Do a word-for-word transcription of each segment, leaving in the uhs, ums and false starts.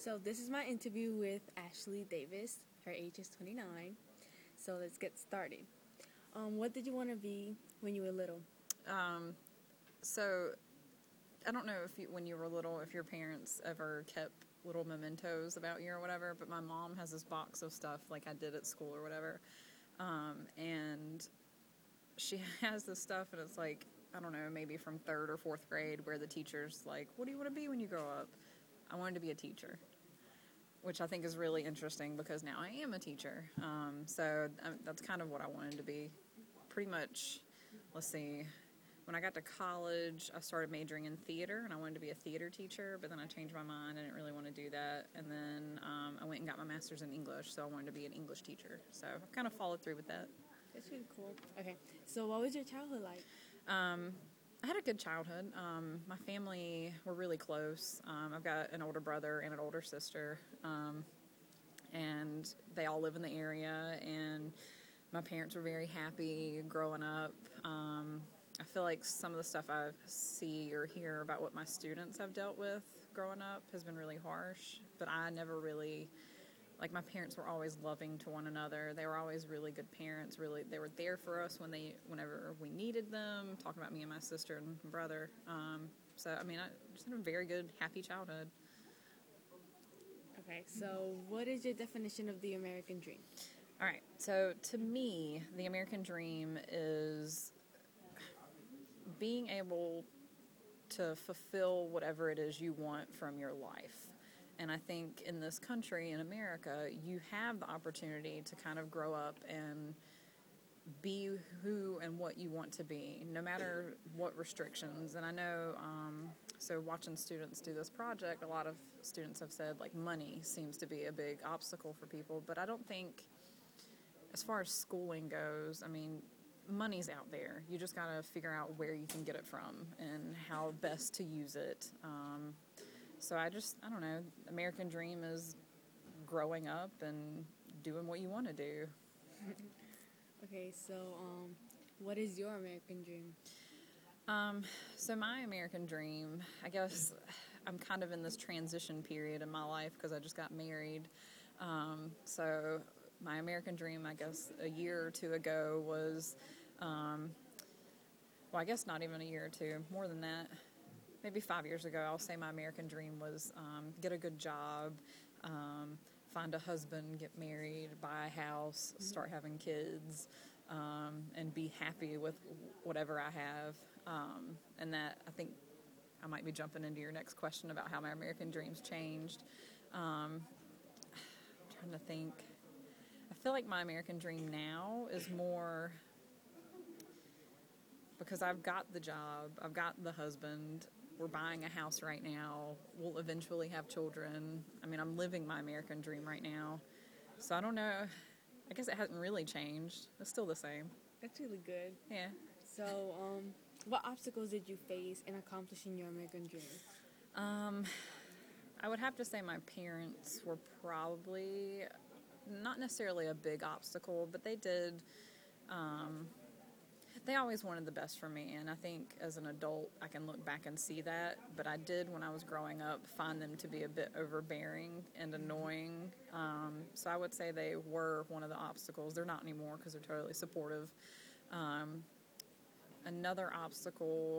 So this is my interview with Ashley Davis. Her age is twenty-nine. So let's get started. Um, what did you want to be when you were little? Um, so I don't know if you, when you were little, if your parents ever kept little mementos about you or whatever, but my mom has this box of stuff like I did at school or whatever. Um, and she has this stuff and it's like, I don't know, maybe from third or fourth grade where the teacher's like, what do you want to be when you grow up? I wanted to be a teacher, which I think is really interesting because now I am a teacher. Um, so um, that's kind of what I wanted to be. Pretty much, let's see, when I got to college, I started majoring in theater, and I wanted to be a theater teacher, but then I changed my mind. I didn't really want to do that. And then um, I went and got my master's in English, so I wanted to be an English teacher. So I've kind of followed through with that. That's really cool. Okay, so what was your childhood like? Um, I had a good childhood. Um, my family were really close. Um, I've got an older brother and an older sister, um, and they all live in the area, and my parents were very happy growing up. Um, I feel like some of the stuff I see or hear about what my students have dealt with growing up has been really harsh, but I never really, like my parents were always loving to one another. They were always really good parents. Really, they were there for us when they, whenever we needed them, talking about me and my sister and brother. Um, so, I mean, I just had a very good, happy childhood. Okay, so what is your definition of the American dream? All right, so to me, the American dream is being able to fulfill whatever it is you want from your life. And I think in this country, in America, you have the opportunity to kind of grow up and be who and what you want to be, no matter what restrictions. And I know, um, so watching students do this project, a lot of students have said, like, money seems to be a big obstacle for people. But I don't think, as far as schooling goes, I mean, money's out there. You just got to figure out where you can get it from and how best to use it. Um, so I just, I don't know, American dream is growing up and doing what you want to do. Okay, so um, what is your American dream? Um, so my American dream, I guess I'm kind of in this transition period in my life because I just got married. Um, so my American dream, I guess, a year or two ago was, um, well, I guess not even a year or two, more than that. Maybe five years ago, I'll say my American dream was um, get a good job, um, find a husband, get married, buy a house, start having kids, um, and be happy with whatever I have. Um, and that, I think, I might be jumping into your next question about how my American dreams changed. Um, I'm trying to think. I feel like my American dream now is more because I've got the job, I've got the husband, we're buying a house right now, we'll eventually have children. I mean, I'm living my American dream right now. So I don't know, I guess it hasn't really changed. It's still the same. That's really good. Yeah. So um, what obstacles did you face in accomplishing your American dream? Um, I would have to say my parents were probably not necessarily a big obstacle, but they did, um, they always wanted the best for me, and I think as an adult I can look back and see that, but I did when I was growing up find them to be a bit overbearing and annoying, um, so I would say they were one of the obstacles. They're not anymore because they're totally supportive. Um, another obstacle,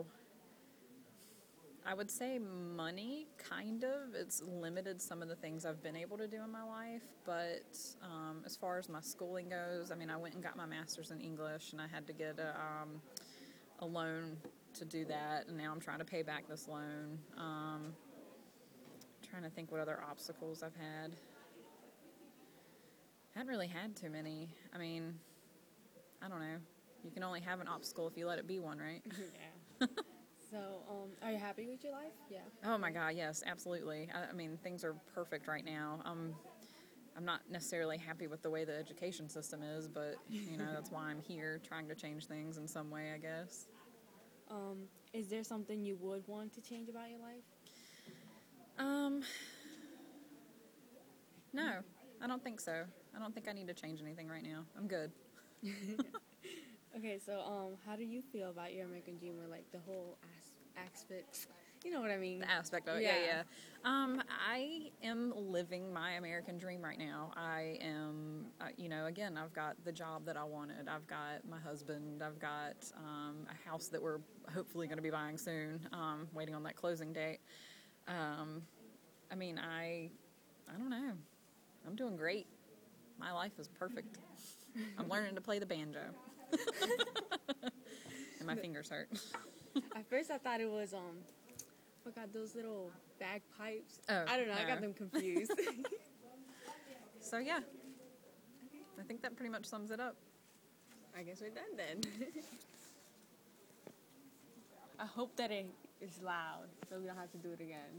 I would say money, kind of. It's limited some of the things I've been able to do in my life, but um, as far as my schooling goes, I mean, I went and got my master's in English, and I had to get a, um, a loan to do that, and now I'm trying to pay back this loan. Um, trying to think what other obstacles I've had. I hadn't really had too many. I mean, I don't know. You can only have an obstacle if you let it be one, right? Yeah. So, um, are you happy with your life? Yeah. Oh my God, yes, absolutely. I, I mean, things are perfect right now. Um, I'm not necessarily happy with the way the education system is, but you know that's why I'm here, trying to change things in some way, I guess. Um, is there something you would want to change about your life? Um, no, I don't think so. I don't think I need to change anything right now. I'm good. Okay, so um, how do you feel about your American dream, or like the whole as- aspect you know what I mean. The aspect of it. Yeah, Yeah. yeah. Um, I am living my American dream right now. I am, uh, you know, again, I've got the job that I wanted. I've got my husband. I've got um, a house that we're hopefully going to be buying soon. Um, waiting on that closing date. Um, I mean, I, I don't know. I'm doing great. My life is perfect. I'm learning to play the banjo, and my fingers hurt. At first, I thought it was um, forgot those little bagpipes. Oh, I don't know. I got no. them confused. So yeah, I think that pretty much sums it up. I guess we're done then. I hope that it is loud, so we don't have to do it again.